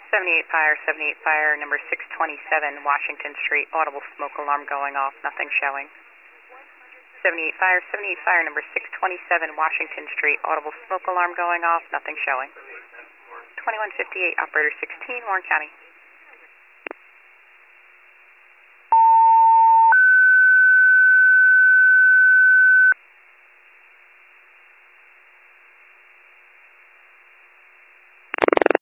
78 Fire, number 627 Washington Street, audible smoke alarm going off, nothing showing. 78 Fire, number 627 Washington Street, audible smoke alarm going off, nothing showing. 2158, operator 16, Warren County.